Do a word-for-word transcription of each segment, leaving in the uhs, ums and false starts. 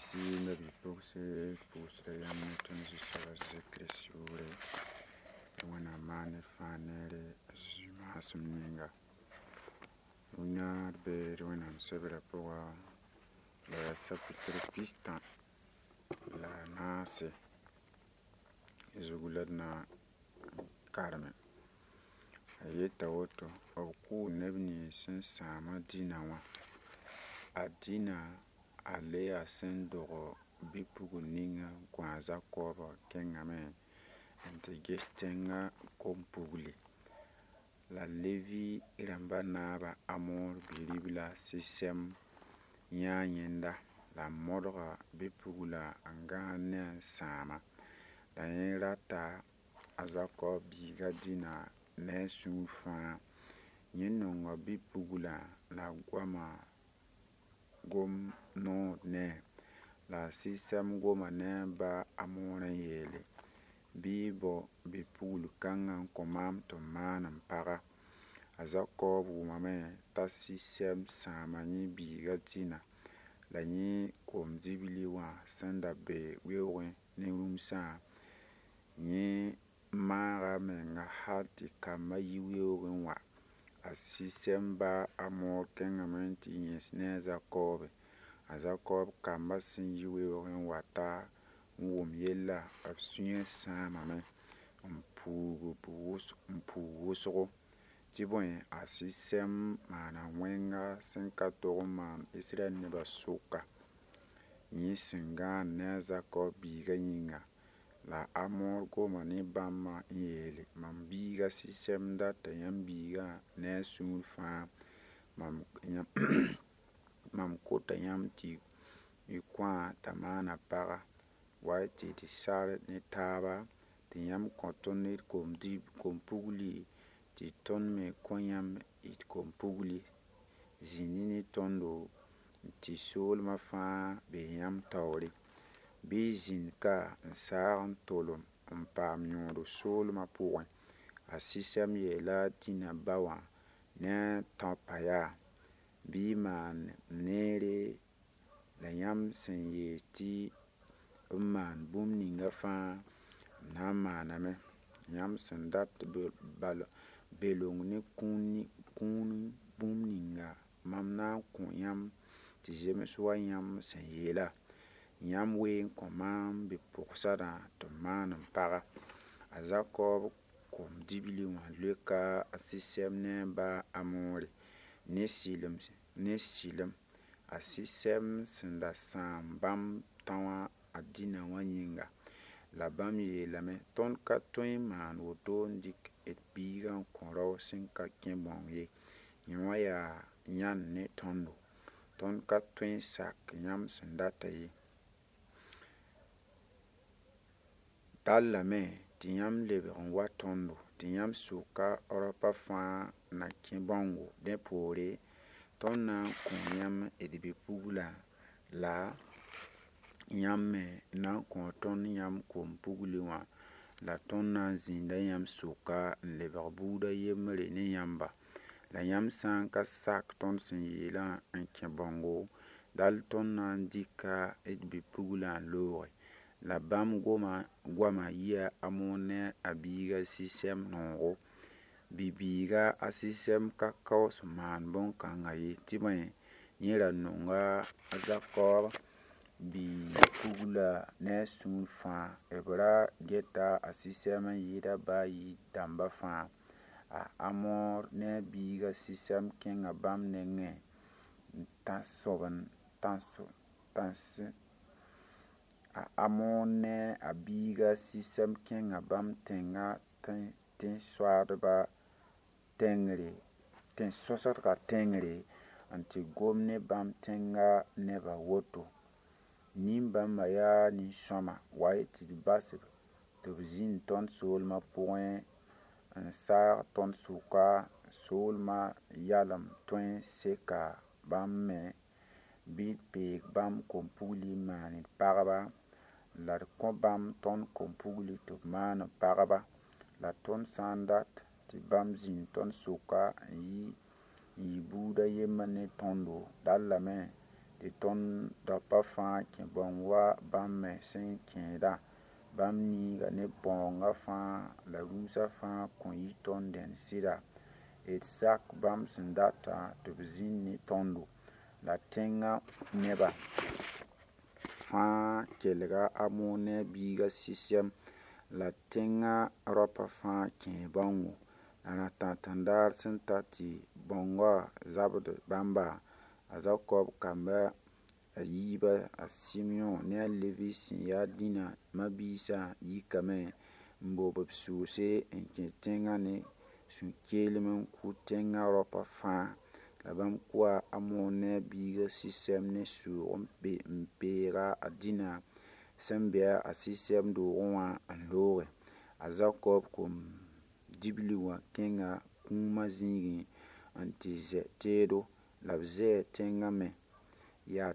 Ici, la Bible, c'est pour se dire que nous sommes zikrisure. Wana mane fanere zuma sumninga. Una be wana msebra poa la sapitropista la nase izuguladna karme. Ayeta woto au ku nebni sin sama dinawa. Adina ale asen doro bipugu ninga kwanza koba kengame ante gestenga kompugli la levi iramba naba amor bilibla sisem nyanyenda la modra bipugula angane sama la rata azako biga dina ne sunfa nyinonga bipugula la gwama gom no ne la sisem goma ne ba amore yele bibo bipugulu kanga komam to manam para azako bumame ta sisem samani biga tina la ni kom dibili wa sanda be wewe ne rumsa ni mara menga hati kama yiwewe wa asisemba amo kengamenti yesneza kobe azakob kamba sin yiwewe wata ngum yella absunye sama me mpugu puus mpuusgo tibon asisem mana wenga senkato man israel ne basuka ni singa neza ko biga yinga la amor go mani bamma yele mam biga sisem da tayam biga ne sulfa mam yam mam kota yam ti ikwa tamana para waiti ti sare ni taba ti yam konton ni kom di kompugli ti ton me konyam it kompugli zinini tondo ti sol ma fa be yam tawri bi zin ka nsaan tolom mpam nyodo sol ma puwan asisem ye la tina bawa ne tampaya bi man nere la yam sen ye ti man bum ninga fa na maname yam sen dat bal belong ne kuni kun bum ninga mam na kun yam ti jeme so yam sen ye la yam we komam be poksada to manam para azako kom dibili wa leka asisem ne ba amore ne silem ne silem asisem senda sam bam tawa adina wanyinga la bam ye lame ton ka toin man woto ndik et bigan koro sin ka kembon ye nyoya nyan ne tondo ton ka toin sak nyam senda tayi dallame tiyam leberon watondo tiyam suka orapa fa na kimbongo de pore tonna kunyam edibe pugula la nyamme na konton yam kom puguliwa la tonna zinda yam suka leber buda yemre ne yamba la yam san ka sak ton sin yela en kimbongo dal tonna dika edibe pugula lore la bam goma gwama ya amone abiga sisem nongo bibiga asisem kakao suman bon kanga yi tibaye nyera nonga azakor bi pugula ne sunfa ebra geta asisem yida bayi damba fa a amor ne biga sisem kenga bam nenge tasoban tanso tanse a amone abiga sisem kenga bam tenga ten ten swadba tengri ten sosarka tengri anti gomne bam tenga neba woto nimba maya ni soma waiti basib to zin ton solma point un sar ton suka solma yalam toin seka bam me bit pe bam kompuli mani paraba la ko bam ton kompugli to man paraba la ton sandat ti bam zin ton suka yi yi buda yemane tondo dallame tɩ tõnd dapa fãa kẽ bõng wa bãmb me sẽn kẽeda bãmb niiga ne bõonga fãa la rũusã fãa kõ yi tõnd dẽnd sɩda d sak bãmb sẽn data tɩ b zĩnd ne tõndo la tẽngã neba fãa kelga amone biiga sɩsɛm la tẽngã raopã fãa kẽe bãongo la na-tãn-tãndaar sẽn ta tɩ bõngã zabd bãmba a Zakob kambã a yiibã a Simeõ ne a Levi sẽn ya dĩnã ma-biisã yikame n bob b sʋʋse n kẽ tẽngã ne sũ-keelem n kʋ tẽngã raopã fãa la bãmb kʋa Amone biiga sɩsɛm ne sʋʋg n peega a dĩnã sẽn be a sɩsɛm doogẽ wã n looge. A Zakob kom dibli wã kẽnga kũumã zĩigẽ n tɩ zɛ teedo la b zɛɛ tẽngã me yaa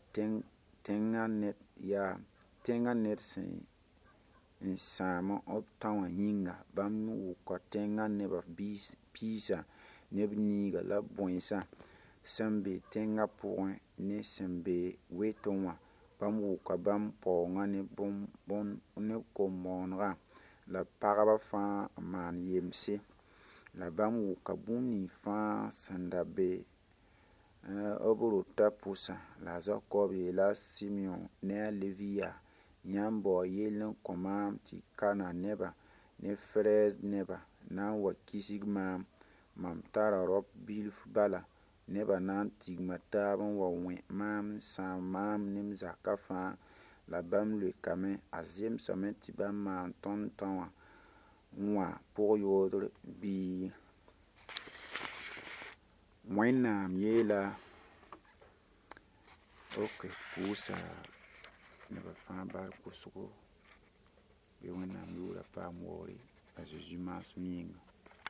tẽngã ned sẽn n sãam b tã wã yĩnga. Bãmb wʋka tẽngã nebã piisã ne b niiga la bõensã sẽn be tẽngã pʋgẽ ne sẽn be wetẽ wã. Bãmb wʋka bãmb paoongã ne kom-moonegã la pagbã fãa n maan yemse la bãmb wʋka bũmb ning fãa sẽn da be b rota pʋsã. La a Zakob yeela a Simeõ ne a Levi yaa: yãmb bao yell n kõ maam tɩ Kana nebã ne Ferez nebã na n wa kisg maam. Mam tara raop bilf bala. Nebã na n tigma taab n wa wẽ maam n sãam maam ne m zakã fãa. La bãmb leokame: a zemsame tɩ bãmb maan tõnd tã wã pʋg-yoodr bii? Wẽnnaam yeela ok pʋʋsa nebã fãa bal kʋsgo bɩ Wẽnnaam yʋʋra paam waoore a Zeezi maasem yĩnga.